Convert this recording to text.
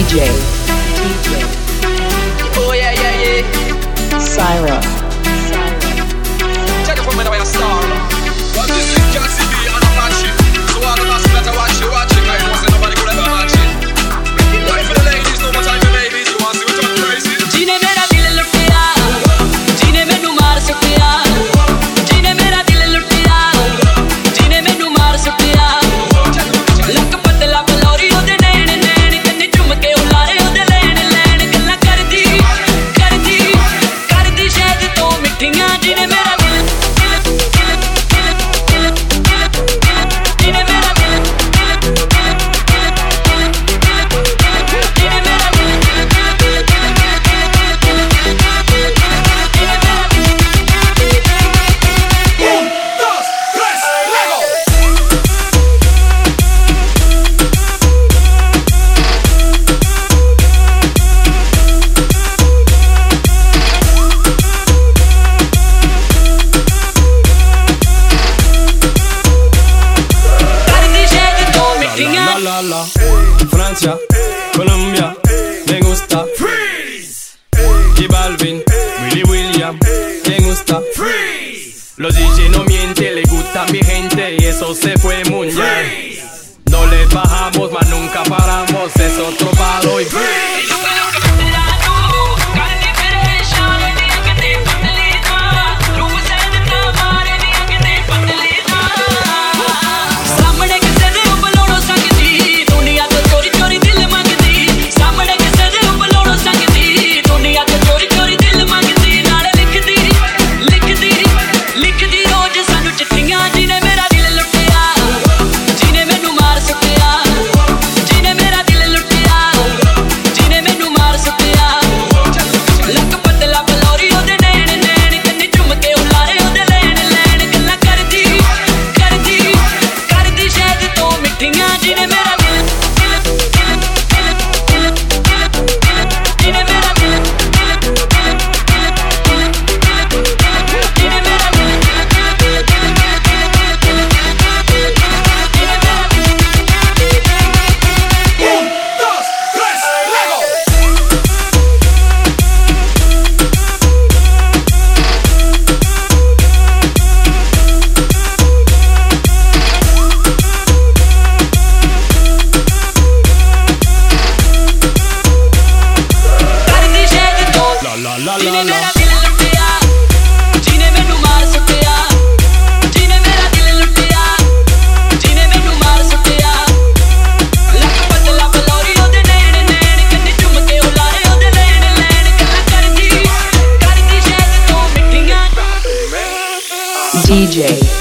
DJ. Oh yeah, yeah, yeah. Syra. Check it from where I start. What this is can see me and I'm matching. So all the masses that I watch it, I know say nobody could ever match it. Why for the ladies, no more time for babies. You want to see what I'm crazy? जीने मेरा दिल लुटिया, जीने मैनू मार सुटिया, जीने मेरा दिल लुटिया, जीने मैनू मार सुटिया। लक पतला बलौरी ओदे नैन नैन कन्नी चुम के उलारे ओदे लैन लैन गल्लां करदी शायद तो मिठियां जीने मेरा दिल जीने मेरा दिल Francia, Colombia, me gusta Freeze. Y Balvin, Willy William, me gusta Freeze. Los DJ no mienten, le gusta mi gente y eso se fue mundial. No les bajamos, mas nunca paramos, es otro palo y Freeze. DJ.